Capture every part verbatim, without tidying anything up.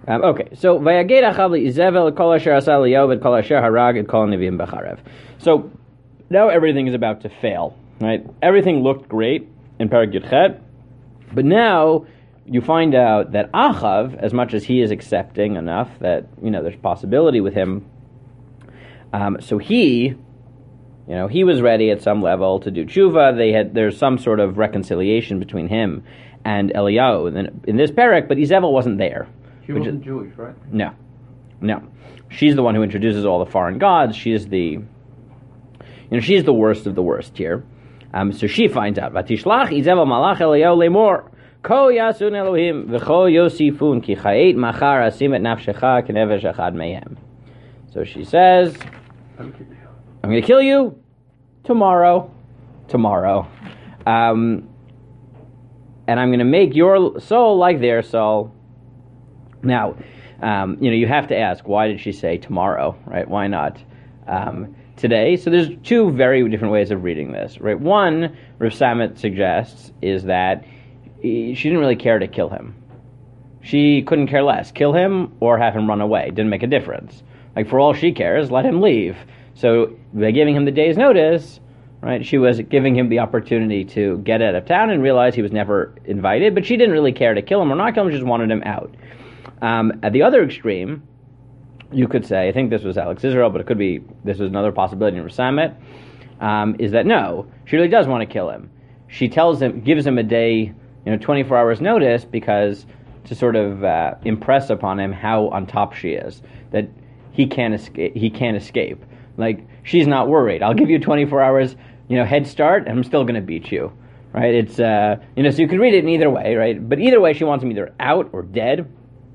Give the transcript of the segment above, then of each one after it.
Um, okay, so Vayaged Achav Izevel Kol Asher Asa Eliyahu and Kol Asher Harag and Kol Neviim Becharev. So now everything is about to fail, right? Everything looked great in Perek Yudchet, but now you find out that Achav, as much as he is accepting enough that, you know, there's possibility with him, um, so he, you know, he was ready at some level to do tshuva. They had, there's some sort of reconciliation between him and Eliyahu in, in this Perek, but Izevel wasn't there. She wasn't is, Jewish, right? No. No. She's the one who introduces all the foreign gods. She's the, you know, she's the worst of the worst here. Um, so she finds out. Vatishlach Izevel malach Eliyahu lemor. Ko yasun Elohim v'cho yosifun ki chayet machar asim et nafshecha k'nevesh echad mehem. So she says, I'm going to kill you tomorrow. Tomorrow. Um, and I'm going to make your soul like their soul. Now, um, you know, you have to ask, why did she say tomorrow, right? Why not um, today? So there's two very different ways of reading this, right? One, Rav Samet suggests, is that she didn't really care to kill him. She couldn't care less. Kill him or have him run away. Didn't make a difference. Like, for all she cares, let him leave. So by giving him the day's notice, right, she was giving him the opportunity to get out of town and realize he was never invited, but she didn't really care to kill him or not kill him, she just wanted him out. Um, at the other extreme, you could say, I think this was Alex Israel, but it could be, this was another possibility in Rasamet, um, is that no, she really does want to kill him. She tells him, gives him a day, you know, twenty-four hours notice, because to sort of uh, impress upon him how on top she is, that he can't escape. He can't escape. Like, she's not worried. I'll give you twenty-four hours, you know, head start, and I'm still going to beat you, right? It's uh, you know, so you can read it in either way, right? But either way, she wants him either out or dead.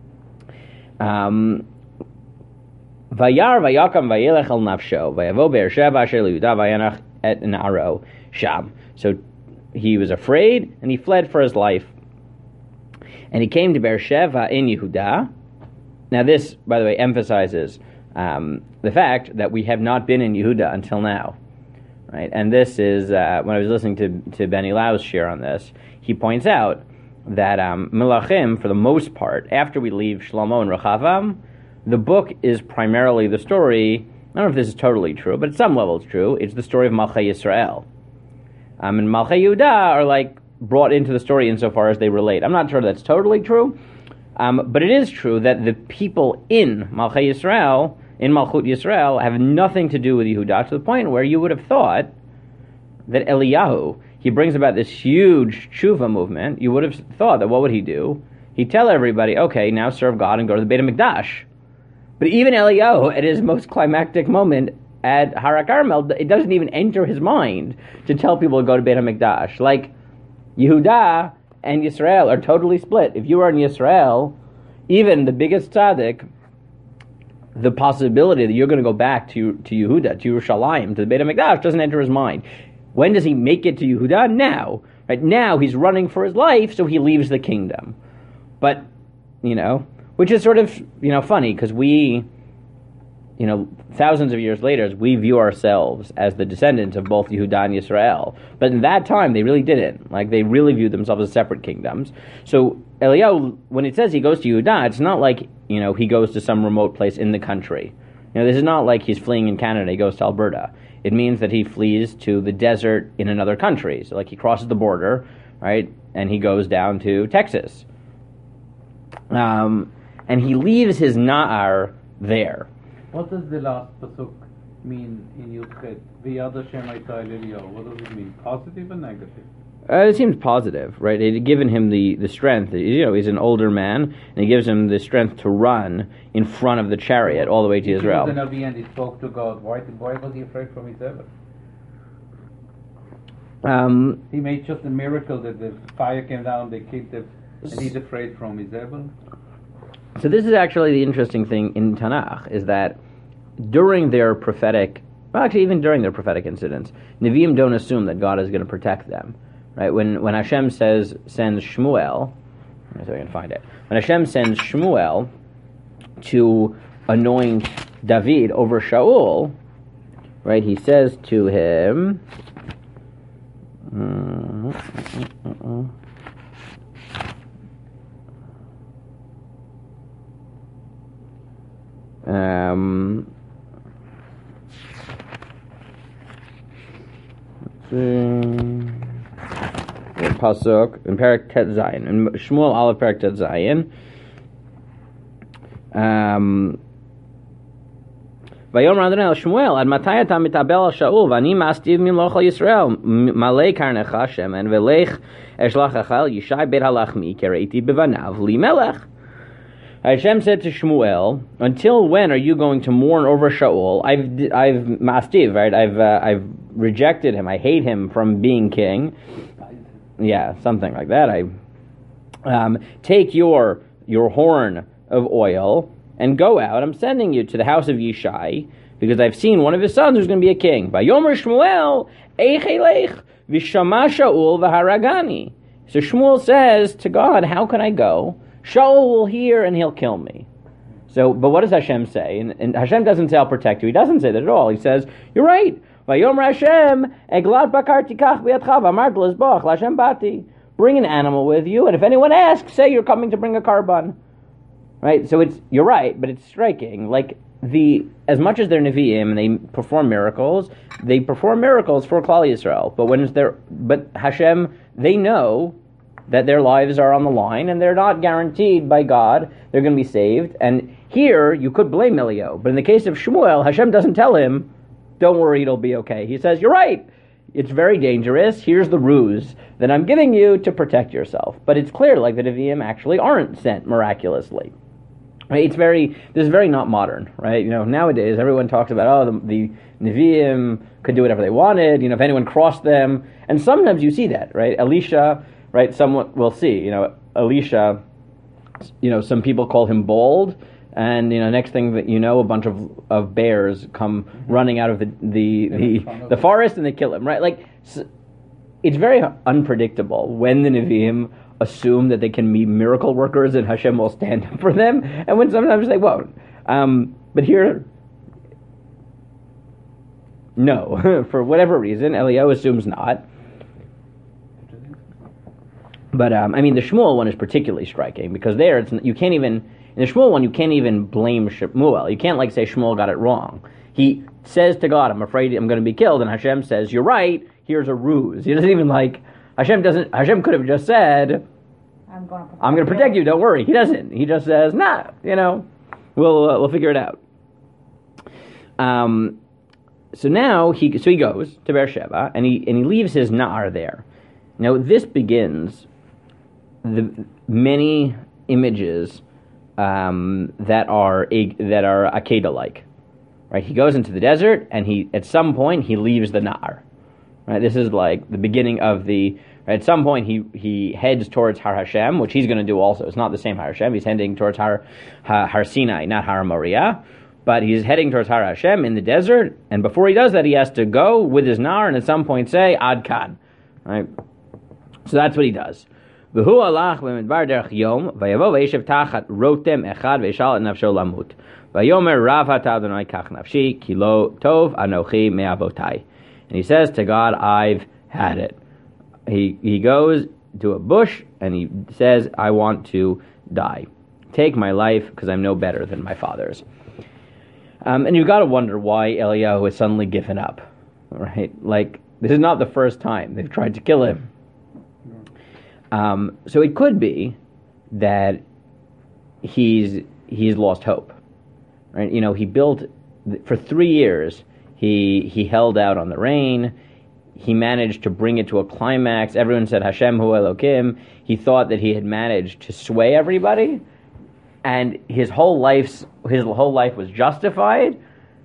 Um. Vayar vayakam vayelech al nafsho vayavo be'ersheva asher liyuda vayanach et naro sham. So he was afraid and he fled for his life, and he came to Beersheva in Yehuda. Now, this, by the way, emphasizes um, the fact that we have not been in Yehuda until now, right? And this is uh, when I was listening to to Benny Lau's share on this. He points out that um, Melachim, for the most part, after we leave Shlomo and Rechavam, the book is primarily the story. I don't know if this is totally true, but at some level it's true. It's the story of Malchei Yisrael. Um, and Malchei Yehuda are like brought into the story insofar as they relate. I'm not sure that's totally true, um, but it is true that the people in Malchei Yisrael, in Malchut Yisrael, have nothing to do with Yehuda, to the point where you would have thought that Eliyahu, he brings about this huge tshuva movement. You would have thought that what would he do? He'd tell everybody, okay, now serve God and go to the Beit HaMikdash. But even Eliyahu, at his most climactic moment at Har HaKarmel, it doesn't even enter his mind to tell people to go to Beit HaMikdash. Like, Yehuda and Yisrael are totally split. If you are in Yisrael, even the biggest tzaddik, the possibility that you're going to go back to to Yehuda, to Yerushalayim, to the Beit HaMikdash, doesn't enter his mind. When does he make it to Yehuda? Now. Right now, he's running for his life, so he leaves the kingdom. But, you know, which is sort of, you know, funny, because we, you know, thousands of years later, we view ourselves as the descendants of both Yehuda and Yisrael. But in that time, they really didn't. Like, they really viewed themselves as separate kingdoms. So, Eliyahu, when it says he goes to Yehuda, it's not like, you know, he goes to some remote place in the country. You know, this is not like he's fleeing in Canada, he goes to Alberta. It means that he flees to the desert in another country. So, like, he crosses the border, right, and he goes down to Texas. Um, and he leaves his Na'ar there. What does the last pasuk mean in Yudchet? V'yad Hashem hayta el Eliyahu. What does it mean? Positive or negative? Uh, it seems positive, right? It had given him the, the strength. You know, he's an older man, and it gives him the strength to run in front of the chariot all the way to Israel. He was an Navi and he spoke to God. Why, did, why was he afraid from his ever? Um, he made just a miracle that the fire came down, they killed him, and he's afraid from his ever. So this is actually the interesting thing in Tanakh, is that during their prophetic, well, actually even during their prophetic incidents, Nevi'im don't assume that God is going to protect them. Right? When when Hashem says sends Shmuel, let me see if I can find it. When Hashem sends Shmuel to anoint David over Shaul, right? He says to him, uh, uh, uh, Um, let's see. Pasuk in Perek Tet Zayin, in Shmuel Aleph Perek Tet Zayin. Um, Vayomer Adonai el Shmuel, Ad matay ata mitabel al Shaul, v'ani mastiv mimloch al Yisrael, malei karnecha Hashem, and velech eshlachacha el Yishai bet halachmi, kereiti bevanav li melech. Hashem said to Shmuel, "Until when are you going to mourn over Shaul? I've I've mastiv, right? I've uh, I've rejected him. I hate him from being king. Yeah, something like that. I um, take your your horn of oil and go out. I'm sending you to the house of Yishai because I've seen one of his sons who's going to be a king. Vayomer Shmuel, eich elech v'shama Shaul v'haragani." So Shmuel says to God, "How can I go? Shaul will hear and he'll kill me." So, but what does Hashem say? And, and Hashem doesn't say, "I'll protect you." He doesn't say that at all. He says, "You're right. Vayomer Hashem, eglat bakar tikach b'yadcha v'amart l'zboch l'Hashem bati." Bring an animal with you, and if anyone asks, say you're coming to bring a carbon. Right? So it's, you're right, but it's striking. Like, the, as much as they're Nevi'im and they perform miracles, they perform miracles for Klal Yisrael. But when it's their, but Hashem, they know that their lives are on the line, and they're not guaranteed by God they're going to be saved. And here, you could blame Eliyahu. But in the case of Shmuel, Hashem doesn't tell him, "Don't worry, it'll be okay." He says, "You're right. It's very dangerous. Here's the ruse that I'm giving you to protect yourself." But it's clear, like, the Nevi'im actually aren't sent miraculously. Right? It's very, this is very not modern, right? You know, nowadays everyone talks about, oh, the, the Nevi'im could do whatever they wanted, you know, if anyone crossed them. And sometimes you see that, right? Elisha, right, someone, we'll see, you know, Elisha, you know, some people call him bold, and, you know, next thing that you know, a bunch of, of bears come mm-hmm. running out of the the, the, the forest and they kill him, right? Like, so it's very unpredictable when the Nevi'im assume that they can be miracle workers and Hashem will stand up for them, and when sometimes they won't. Um, but here, no. For whatever reason, Eliyahu assumes not. But, um, I mean, the Shmuel one is particularly striking, because there, it's, you can't even, in the Shmuel one, you can't even blame Shmuel. You can't, like, say Shmuel got it wrong. He says to God, "I'm afraid I'm going to be killed," and Hashem says, "You're right, here's a ruse." He doesn't even, like, Hashem doesn't, Hashem could have just said, I'm going to protect, I'm going to protect you, don't worry. He doesn't. He just says, nah, you know, we'll, uh, we'll figure it out. Um, so now, he, so he goes to Beersheba, and he, and he leaves his Na'ar there. Now, this begins the many images um, that are that are Akedah-like, right? He goes into the desert, and he at some point he leaves the Na'ar, right? This is like the beginning of the. Right, at some point he he heads towards Har Hashem, which he's going to do also. It's not the same Har Hashem. He's heading towards Har Har, Har Sinai, not Har Moriah, but he's heading towards Har Hashem in the desert. And before he does that, he has to go with his Na'ar and at some point say Ad Kan, right? So that's what he does. V'hu alach v'midbar derech yom v'yavo v'yeshev tachat rotem echad v'yishal et nafsho lamut v'yomer rav hata Adonai kach nafshi ki lo tov anochi me'avotai. And he says to God, "I've had it." He he goes to a bush and he says, "I want to die. Take my life because I'm no better than my father's." Um, and you've got to wonder why Eliyahu has suddenly given up, right? Like, this is not the first time they've tried to kill him. Um, so it could be that he's he's lost hope, right? You know, he built for three years. He he held out on the rain. He managed to bring it to a climax. Everyone said Hashem hu Elokim. He thought that he had managed to sway everybody, and his whole life's his whole life was justified.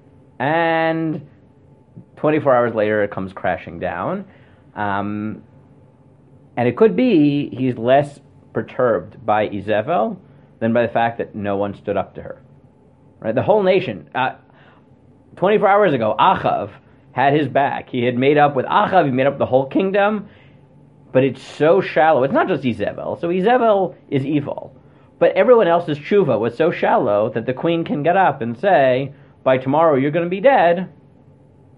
And twenty-four hours later, it comes crashing down. Um, And it could be he's less perturbed by Izebel than by the fact that no one stood up to her. Right? The whole nation, uh, twenty-four hours ago, Achav had his back. He had made up with Achav, he made up the whole kingdom, but it's so shallow. It's not just Izebel. So Izebel is evil. But everyone else's tshuva was so shallow that the queen can get up and say, by tomorrow you're going to be dead.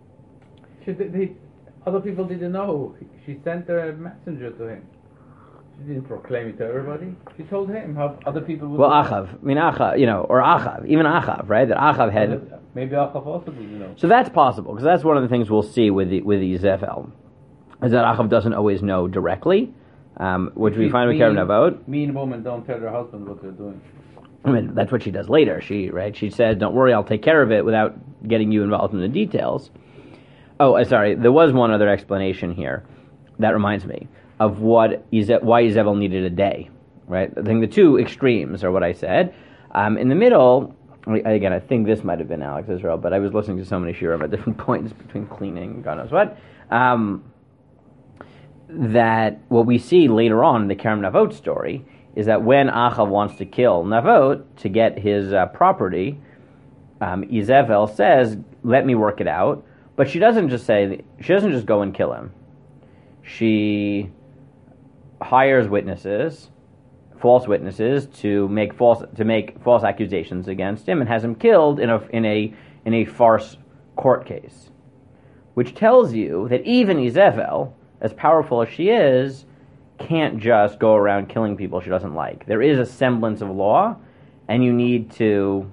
Should they, they, other people didn't know. She sent a messenger to him. She didn't proclaim it to everybody. She told him how other people would. Well, Achav, I mean Achav, you know, or Achav, even Achav, right? That Achav had. Maybe Achav also did, you know. So that's possible because that's one of the things we'll see with the, with Izefel, is that Achav doesn't always know directly, um, which we find with Kerem Navot. Mean women don't tell their husband what they're doing. I mean, that's what she does later. She right. She says, "Don't worry, I'll take care of it without getting you involved in the details." Oh, uh, sorry. There was one other explanation here that reminds me of what Ize- why Izebel needed a day, right? I think the two extremes are what I said. Um, in the middle, again, I think this might have been Alex Israel, but I was listening to so many shiurim at different points between cleaning, God knows what. Um, that what we see later on in the Kerem Navot story is that when Achav wants to kill Navot to get his uh, property, um, Izebel says, "Let me work it out." But she doesn't just say, she doesn't just go and kill him. She hires witnesses, false witnesses, to make false to make false accusations against him, and has him killed in a in a in a farce court case, which tells you that even Izebel, as powerful as she is, can't just go around killing people she doesn't like. There is a semblance of law, and you need to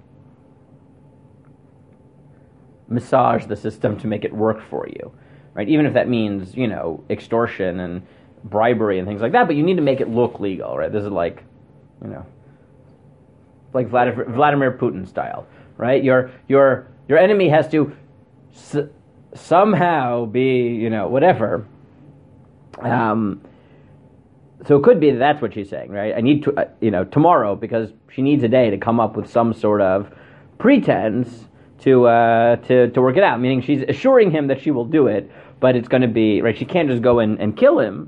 massage the system to make it work for you, right? Even if that means, you know, extortion and bribery and things like that, but you need to make it look legal, right? This is like, you know, like Vladimir, Vladimir Putin style, right? Your your your enemy has to s- somehow be, you know, whatever. Um, so it could be that that's what she's saying, right? I need to, uh, you know, tomorrow, because she needs a day to come up with some sort of pretense to uh, to to work it out. Meaning she's assuring him that she will do it, but it's going to be, right? She can't just go and, and kill him.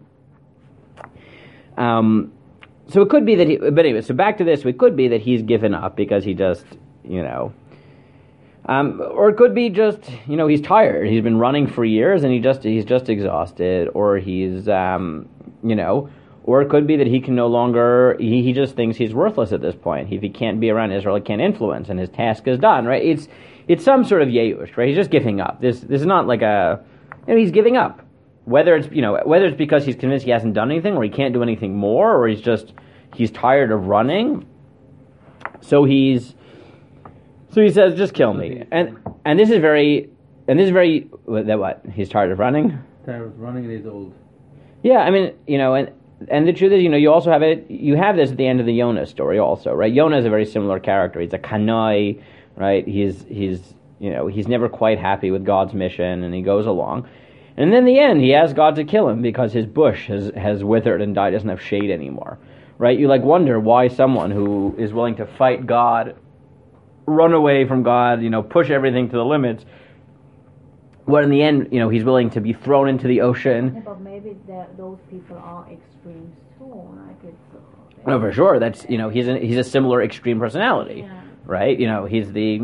Um, so it could be that he, but anyway, so back to this, it could be that he's given up because he just, you know, um, or it could be just, you know, he's tired. He's been running for years and he just, he's just exhausted, or he's, um, you know, or it could be that he can no longer, he, he just thinks he's worthless at this point. If he can't be around Israel, he can't influence, and his task is done, right? It's, it's some sort of yeush, right? He's just giving up. This, this is not like a, you know, he's giving up. Whether it's, you know, whether it's because he's convinced he hasn't done anything, or he can't do anything more, or he's just, he's tired of running. So he's, so he says, just kill me. And and this is very, and this is very, that what? He's tired of running? Tired of running and he's old. Yeah, I mean, you know, and and the truth is, you know, you also have it, you have this at the end of the Yonah story also, right? Yonah is a very similar character. He's a kanai, right? He's, he's, you know, he's never quite happy with God's mission, and he goes along. And then in the end, he asks God to kill him because his bush has, has withered and died, doesn't have shade anymore, right? You like wonder why someone who is willing to fight God, run away from God, you know, push everything to the limits, what in the end, you know, he's willing to be thrown into the ocean. Yeah, but maybe those people are extremes too, like it's... Uh, no, for sure, that's, you know, he's a, he's a similar extreme personality, yeah. right? You know, he's the...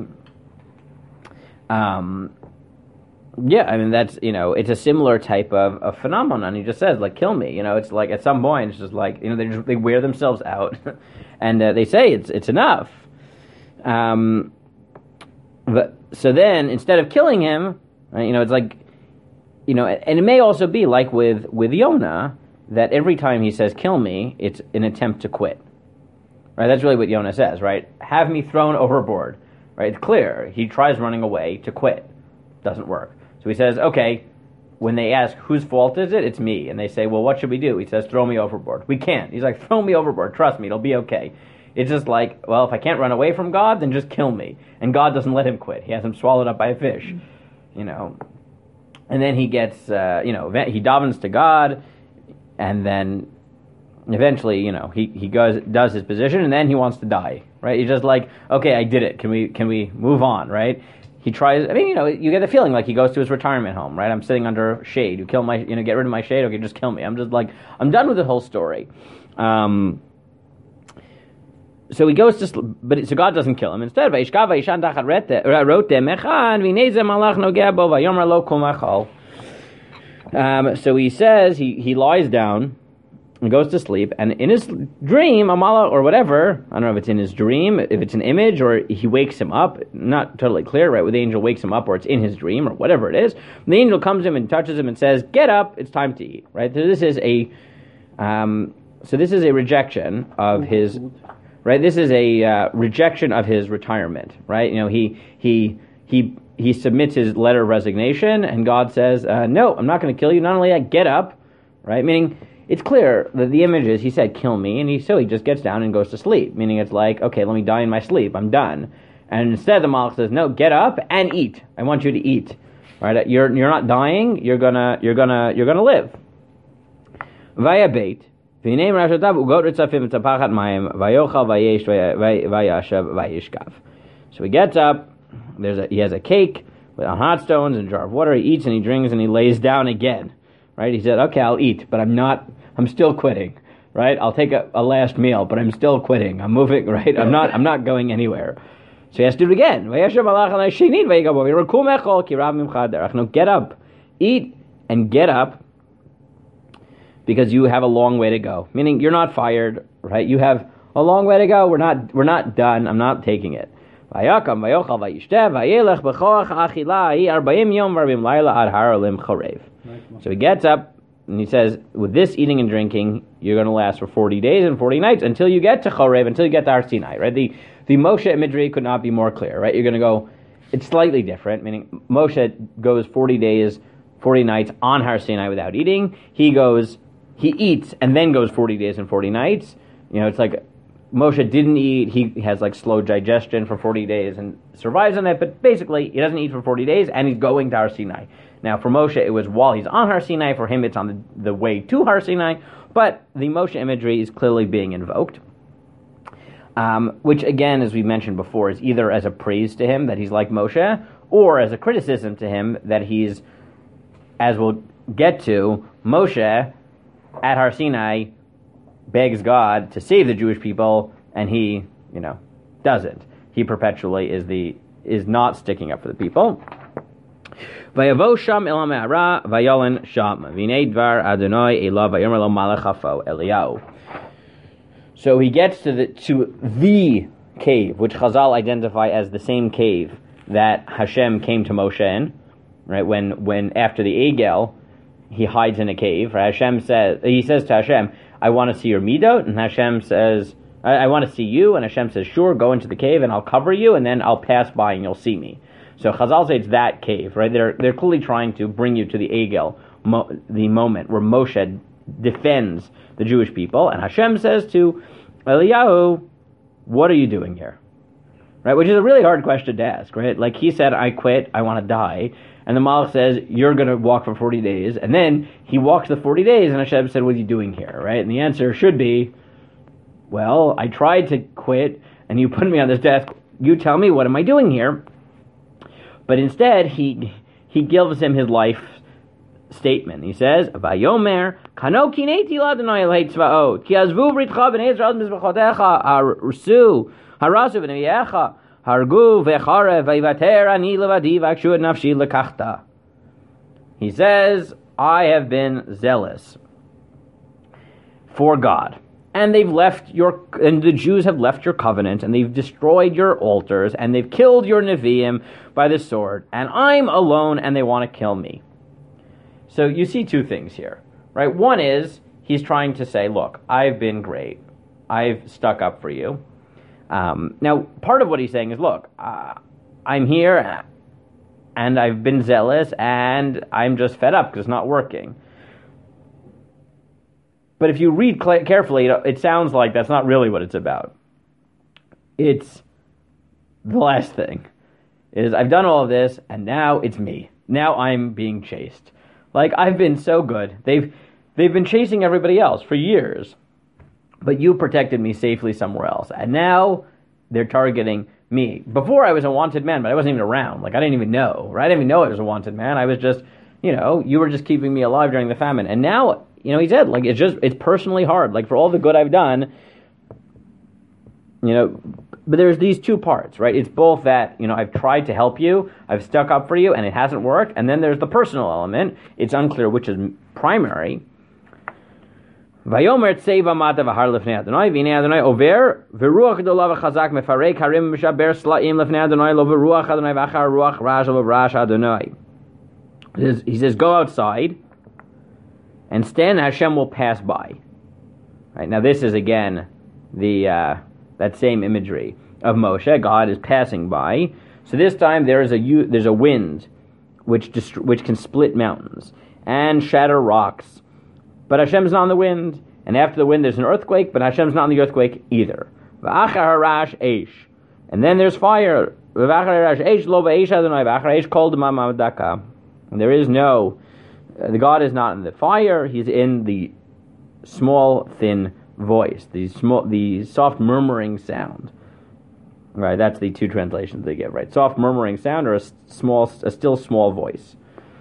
Um... Yeah, I mean, that's, you know, it's a similar type of, of phenomenon. He just says, like, kill me. You know, it's like, at some point, it's just like, you know, they just, they wear themselves out, and uh, they say it's it's enough. Um, but, so then, instead of killing him, right, you know, it's like, you know, and it may also be like with, with Yonah, that every time he says, kill me, it's an attempt to quit. Right, that's really what Yonah says, right? Have me thrown overboard. Right, it's clear. He tries running away to quit. Doesn't work. So he says, okay, when they ask, whose fault is it? It's me. And they say, well, what should we do? He says, throw me overboard. We can't. He's like, throw me overboard. Trust me, it'll be okay. It's just like, well, if I can't run away from God, then just kill me. And God doesn't let him quit. He has him swallowed up by a fish. You know. And then he gets, uh, you know, he davens to God, and then eventually, you know, he, he goes, does his position, and then he wants to die. Right? He's just like, okay, I did it. Can we can we move on? Right? He tries, I mean, you know, you get the feeling like he goes to his retirement home, right? I'm sitting under shade. You kill my, you know, get rid of my shade. Okay, just kill me. I'm just like, I'm done with the whole story. Um, so he goes to, sl- but so God doesn't kill him. Instead, um, so he says, he, he lies down and goes to sleep, and in his dream, Amala, or whatever, I don't know if it's in his dream, if it's an image, or he wakes him up, not totally clear, right, where the angel wakes him up, or it's in his dream, or whatever it is, the angel comes to him and touches him and says, get up, it's time to eat, right? So this is a, um, so this is a rejection of his, right? This is a uh, rejection of his retirement, right? You know, he he he he submits his letter of resignation, and God says, uh, "No, I'm not going to kill you. Not only that, get up," right? Meaning, it's clear that the image is, he said, "Kill me," and he so he just gets down and goes to sleep. Meaning, it's like, okay, let me die in my sleep. I'm done. And instead, the Malach says, "No, get up and eat. I want you to eat. Right? You're you're not dying. You're gonna you're gonna you're gonna live." Vaya beit. So he gets up. There's a, he has a cake with on hot stones and a jar of water. He eats and he drinks and he lays down again. Right? He said, "Okay, I'll eat, but I'm not. I'm still quitting. Right? I'll take a, a last meal, but I'm still quitting. I'm moving. Right? I'm not. I'm not going anywhere." So he has to do it again. No, get up, eat, and get up. Because you have a long way to go. Meaning you're not fired, right? You have a long way to go. We're not we're not done. I'm not taking it. So he gets up and he says, with this eating and drinking, you're going to last for forty days and forty nights until you get to Chorev, until you get to Har Sinai, right? The the Moshe imagery could not be more clear, right? You're going to go, it's slightly different, meaning Moshe goes forty days, forty nights on Har Sinai without eating. He goes He eats and then goes forty days and forty nights. You know, it's like Moshe didn't eat. He has like slow digestion for forty days and survives on it. But basically, he doesn't eat for forty days and he's going to Har Sinai. Now, for Moshe, it was while he's on Har Sinai. For him, it's on the, the way to Har Sinai. But the Moshe imagery is clearly being invoked. Um, which, again, as we mentioned before, is either as a praise to him that he's like Moshe, or as a criticism to him that he's, as we'll get to, Moshe at Har Sinai begs God to save the Jewish people, and he, you know, doesn't. He perpetually is the is not sticking up for the people. Vayavo sham el ha'me'ara vayolen sham v'nei dvar Adonai elav vayomer lo malach hafo Eliyahu. So he gets to the to the cave, which Chazal identify as the same cave that Hashem came to Moshe in, right? When when after the Egel, he hides in a cave. Right? Hashem says, he says to Hashem, "I want to see your midot," and Hashem says, I, I want to see you, and Hashem says, "Sure, go into the cave, and I'll cover you, and then I'll pass by, and you'll see me." So Chazal say it's that cave, right? They're they're clearly trying to bring you to the Egel, mo, the moment where Moshe defends the Jewish people, and Hashem says to Eliyahu, "What are you doing here?" Right? Which is a really hard question to ask, right? Like he said, "I quit, I want to die." And the Malach says, "You're going to walk for forty days. And then he walks the forty days, and Hashem said, "What are you doing here?" Right? And the answer should be, well, I tried to quit, and you put me on this desk. You tell me, what am I doing here? But instead, he he gives him his life statement. He says, "Vayomer, kano kineti l'Adonai Elhei tzvaot, ki azvu britcha b'nei Yisrael mizbechotecha, harasu, harasu b'neviecha, hargu v'charev v'yivater ani levadi v'akshu et nafshi lekachta." He says, "I have been zealous for God, and they've left your, and the Jews have left your covenant, and they've destroyed your altars, and they've killed your Nevi'im by the sword, and I'm alone, and they want to kill me." So you see two things here, right? One is, he's trying to say, look, I've been great. I've stuck up for you. Um, now, part of what he's saying is, look, uh, I'm here, and I've been zealous, and I'm just fed up because it's not working. But if you read cl- carefully, it sounds like that's not really what it's about. It's the last thing. Is I've done all of this, and now it's me. Now I'm being chased. Like, I've been so good. They've they've been chasing everybody else for years. But you protected me safely somewhere else. And now they're targeting me. Before I was a wanted man, but I wasn't even around. Like, I didn't even know, right? I didn't even know I was a wanted man. I was just, you know, you were just keeping me alive during the famine. And now, you know, he said, like, it's just, it's personally hard. Like, for all the good I've done, you know, but there's these two parts, right? It's both that, you know, I've tried to help you, I've stuck up for you, and it hasn't worked. And then there's the personal element. It's unclear which is primary. Vayomer tseva mata v'har lefnei Adonai v'nei Adonai over v'ruach gedola v'chazak mefarek harim v'shaber slaim lefnei Adonai lo v'ruach Adonai v'achar ruach rash lo v'rash Adonai. He says, go outside, and stand, Hashem will pass by. Right, now this is again the uh, that same imagery of Moshe. God is passing by. So this time there is a there's a wind which dist- which can split mountains and shatter rocks. But Hashem's not on the wind, and after the wind there's an earthquake, but Hashem's not on the earthquake either. V'achar harash eish. And then there's fire. V'achar harash eish lo v'eish Adonai v'achar eish kol d'ma ma'adaka. And there is no, uh, the God is not in the fire, he's in the small, thin voice, the small, the soft murmuring sound. Right, that's the two translations they give, right? Soft murmuring sound or a small, a still small voice.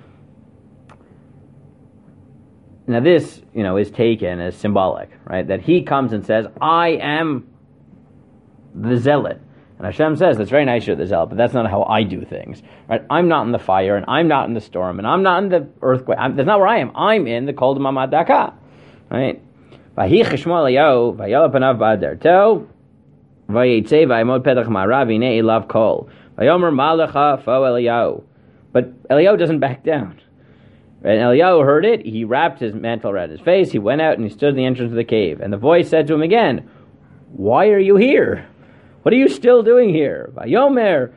Now this, you know, is taken as symbolic, right? That he comes and says, I am the zealot. And Hashem says, that's very nice you're the zealot, but that's not how I do things, right? I'm not in the fire, and I'm not in the storm, and I'm not in the earthquake. I'm, that's not where I am. I'm in the kol d'ma ma'adaka, right? V'hi cheshmo Eliyahu, v'yala panav ba'adarto, v'yitzei v'yamod petach ma'arav, v'hinei elav kol. V'yomer malacha fo Eliyahu. But Eliyahu doesn't back down. And Eliyahu heard it, he wrapped his mantle around his face, he went out and he stood at the entrance of the cave. And the voice said to him again, why are you here? What are you still doing here? Vayomer.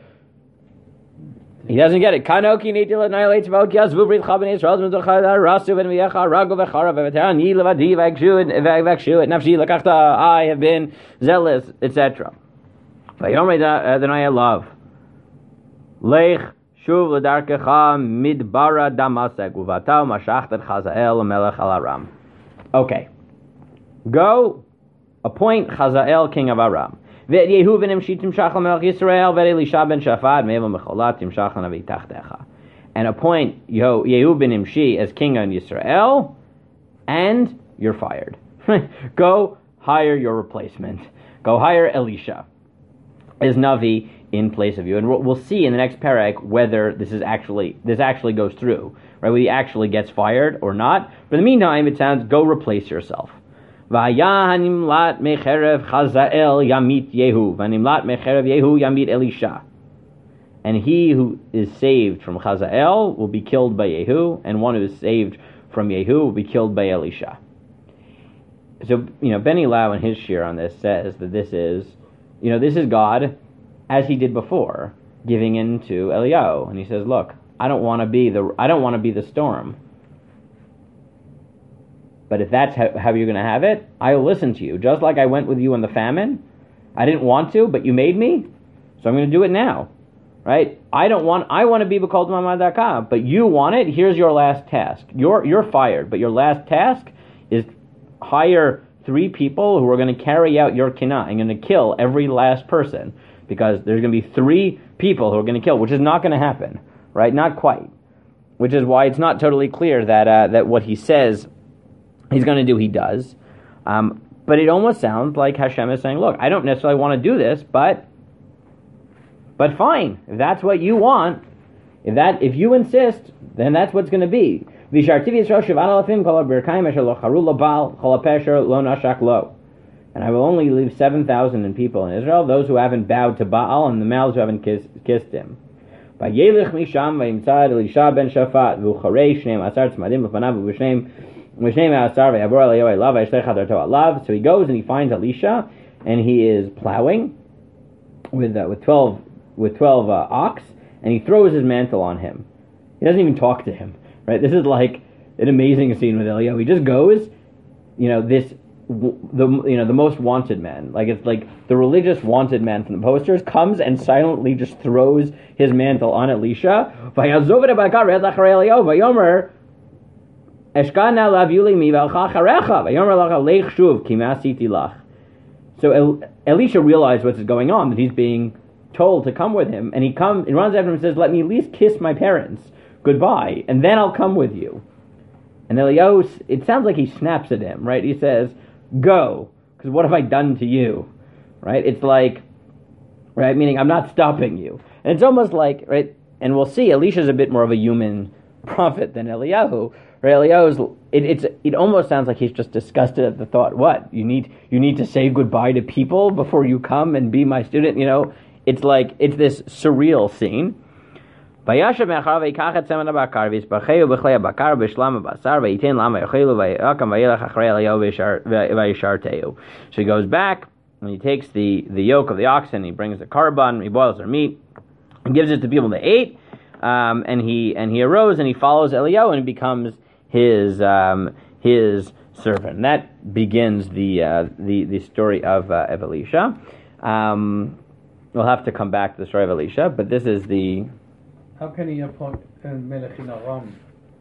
He doesn't get it. Kanoki nitil annihilates Valkias Vubrit Chaban Israel Rasu and Viacha Rago Vechara Veteran Yilvadi Vakshu and Vakshu and Nafshi Lakachta. I have been zealous, et cetera. Vayomer Adonai love. Lech Shuv Ladarkecha Midbara Damasek Uvatau Mashachtet Chazael Melech Al Aram. Okay. Go appoint Chazael king of Aram. Yehu ben Imshi timshach l'melech Yisrael, ve'Elisha ben Shafat me'eva mecholat timshach l'navi tachtecha. And appoint Yehu ben Imshi as king of Yisrael, and you're fired. Go hire your replacement. Go hire Elisha as Navi in place of you. And we'll see in the next parak whether this is actually this actually goes through, right? Whether he actually gets fired or not. But in the meantime, it sounds, go replace yourself. V'hanimlat mecherev Chazael yamit Yehu, v'hanimlat mecherev Yehu yamit Elisha. And he who is saved from Chazael will be killed by Yehu, and one who is saved from Yehu will be killed by Elisha. So, you know, Benny Lau in his shir on this says that this is, you know, this is God, as he did before, giving in to Eliyahu, and he says, look, I don't want to be the, I don't want to be the storm. But if that's how, how you're going to have it, I'll listen to you. Just like I went with you in the famine. I didn't want to, but you made me. So I'm going to do it now. Right? I don't want, I want to be b'kol d'ma ma'adaka, but you want it. Here's your last task. You're, you're fired, but your last task is hire three people who are going to carry out your kinah. I'm going to kill every last person. Because there's going to be three people who are going to kill, which is not going to happen. Right? Not quite. Which is why it's not totally clear that uh, that what he says he's going to do, he does. Um, but it almost sounds like Hashem is saying, look, I don't necessarily want to do this, but but fine. If that's what you want, if that if you insist, then that's what's going to be. And I will only leave seven thousand in people in Israel, those who haven't bowed to Baal, and the males who haven't kissed, kissed him. Vayelech misham vayimtzad Elisha ben Shafat v'ucharei shneim asar tzmadim l'fanav v'shneim v'shneim asar v'yavor Eliyahu elav v'yishtech adarto alav. So he goes and he finds Elisha, and he is plowing with uh, with twelve with twelve uh, ox, and he throws his mantle on him. He doesn't even talk to him. Right? This is like an amazing scene with Eliyahu. He just goes, you know, this. The you know the most wanted man, like it's like the religious wanted man from the posters, comes and silently just throws his mantle on Elisha. So El- Elisha realized what's going on, that he's being told to come with him, and he comes and runs after him and says, "Let me at least kiss my parents goodbye, and then I'll come with you." And Eliyahu, it sounds like he snaps at him, right? He says, go, because what have I done to you, right? It's like, right, meaning I'm not stopping you. And it's almost like, right, and we'll see, Elisha's a bit more of a human prophet than Eliyahu. Right? Eliyahu's, it, it's, it almost sounds like he's just disgusted at the thought, what, you need, you need to say goodbye to people before you come and be my student, you know? It's like, it's this surreal scene. וישב מאחר ויקח את צמד הבקר ויספחהו בכלי הבקר בשלם הבשר וייתן למה יאכלו ויקם וילך אחרי אליהו וישרתהו. So he goes back and he takes the, the yoke of the oxen, he brings the carbon, he boils their meat, and gives it to people to eat, um, and he and he arose and he follows Eliyahu and he becomes his um, his servant. And that begins the uh, the the story of uh, of Elisha. Um, we'll have to come back to the story of Elisha, but this is the. How can he appoint a melech in Aram?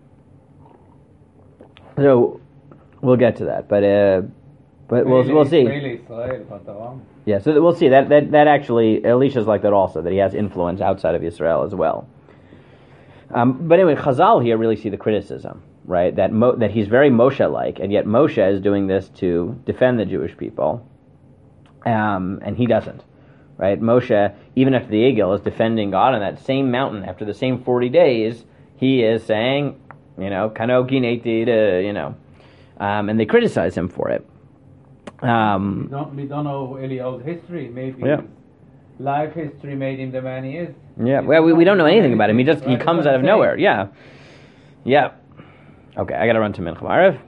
So we'll get to that, but uh, but we'll we'll see. Israel, but Aram. Yeah, so we'll see that that that actually Elisha's like that also, that he has influence outside of Israel as well. Um, but anyway, Chazal here really see the criticism, right? That Mo, that he's very Moshe-like, and yet Moshe is doing this to defend the Jewish people, um, and he doesn't, right? Moshe, even after the Egil, is defending God on that same mountain after the same forty days. He is saying, you know, Kano Gineti to, you know, um, and they criticize him for it. Um, we, don't, we don't know Eliyahu's history. Maybe yeah. his life history made him the man he is. Yeah, well, we, we don't know anything about him. He just he comes out of nowhere. Yeah, yeah. Okay, I got to run to Mincha Ma'ariv.